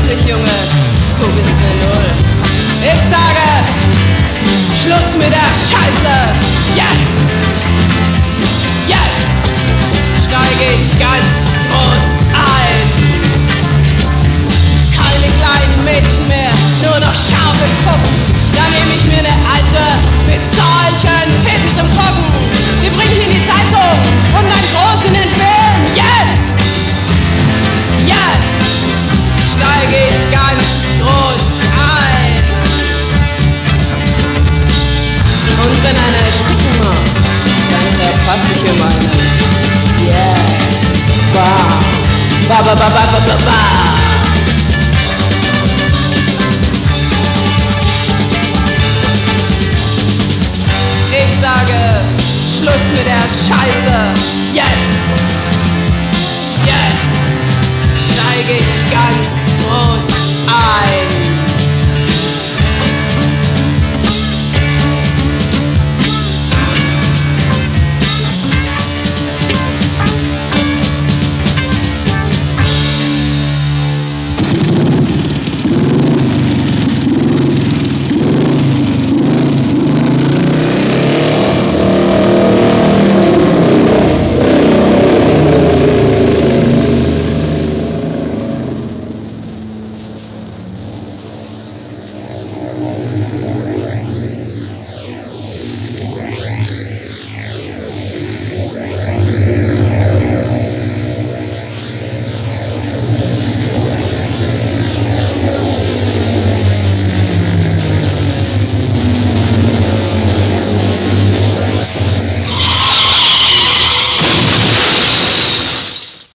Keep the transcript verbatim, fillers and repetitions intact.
nicht, Junge, du bist ne Null. Ich sage, Schluss mit der Scheiße, jetzt! Jetzt steige ich ganz groß ein. Keine kleinen Mädchen mehr, nur noch scharfe Puppen. Da nehme ich mir ne alte mit solchen Titten zum Gucken. Die bring ich in die Zeitung und dann groß in den Film. Jetzt! Jetzt steige ich ganz groß ein. Und wenn einer Zicken macht, dann verpasse ich ihm einen. Yeah. Ba. Ba ba ba ba ba ba ba. Ich sage, Schluss mit der Scheiße. Jetzt. Jetzt steige ich ganz